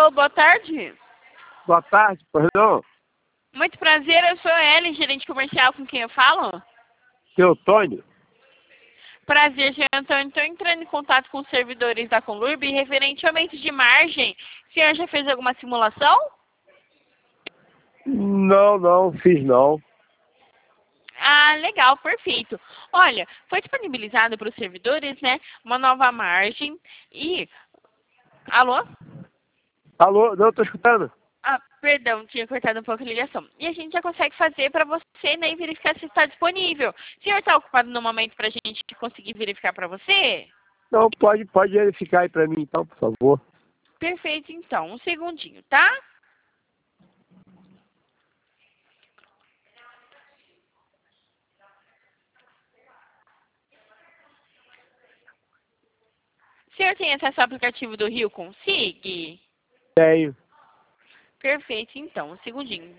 Alô, boa tarde. Boa tarde, perdão. Muito prazer, eu sou a Ellen, gerente comercial, com quem eu falo. Seu Tônio? Prazer, senhor Antônio. Estou entrando em contato com os servidores da Conlurb referente ao aumento de margem. O senhor já fez alguma simulação? Não fiz não. Ah, legal, perfeito. Olha, foi disponibilizado para os servidores, né, uma nova margem e... Alô? Alô, não, tô escutando. Ah, perdão, tinha cortado um pouco a ligação. E a gente já consegue fazer para você, né, e verificar se está disponível. O senhor está ocupado no momento para a gente conseguir verificar para você? Não, pode verificar aí pra mim então, por favor. Perfeito, então. Um segundinho, tá? O senhor tem acesso ao aplicativo do Rio Consig? Tenho. Perfeito, então. Um segundinho.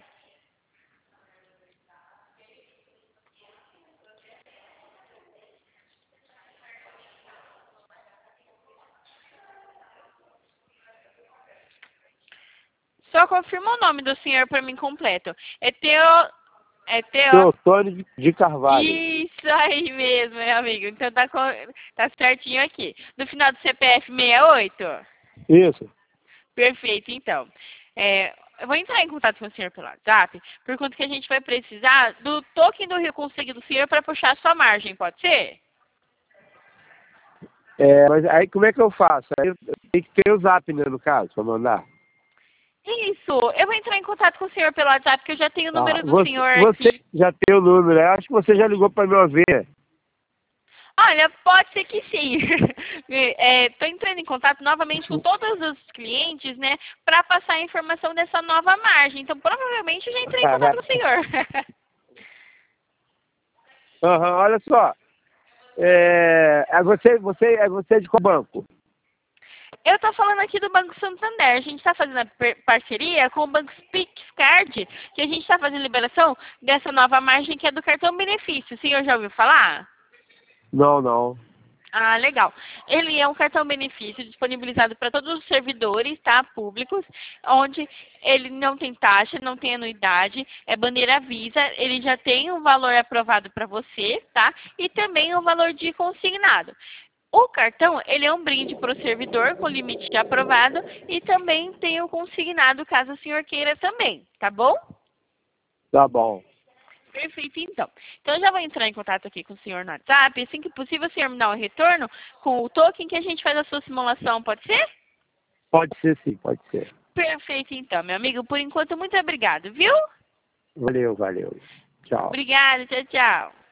Só confirma o nome do senhor para mim completo. É Seu Tônio de Carvalho. Isso aí mesmo, meu amigo. Então tá certinho aqui. No final do CPF 68? Isso. Perfeito, então. Eu vou entrar em contato com o senhor pelo WhatsApp, por conta que a gente vai precisar do token do Rio Consig do senhor para puxar a sua margem, pode ser? Mas aí como é que eu faço? Aí eu tenho que ter o zap, né, no caso, pra mandar. Isso, eu vou entrar em contato com o senhor pelo WhatsApp, porque eu já tenho o Tá. número do senhor Você aqui. já tem o número, né? Acho que você já ligou pra me ver. Olha, pode ser que sim. Estou entrando em contato novamente com todos os clientes, né, para passar a informação dessa nova margem. Então, provavelmente, eu já entrei em contato com o senhor. Olha só. Você é de qual banco? Eu estou falando aqui do Banco Santander. A gente está fazendo a parceria com o Banco Pixcard, que a gente está fazendo liberação dessa nova margem que é do cartão benefício. O senhor já ouviu falar? Não. Ah, legal. Ele é um cartão benefício disponibilizado para todos os servidores, tá, públicos, onde ele não tem taxa, não tem anuidade, é bandeira Visa, ele já tem um valor aprovado para você, tá, e também um valor de consignado. O cartão, ele é um brinde para o servidor com limite aprovado e também tem o consignado caso o senhor queira também, tá bom? Tá bom. Perfeito, então. Então, eu já vou entrar em contato aqui com o senhor no WhatsApp. Assim que possível, o senhor me dá um retorno com o token que a gente faz a sua simulação, pode ser? Pode ser sim, pode ser. Perfeito, então, meu amigo. Por enquanto, muito obrigado, viu? Valeu. Tchau. Obrigada, tchau, tchau.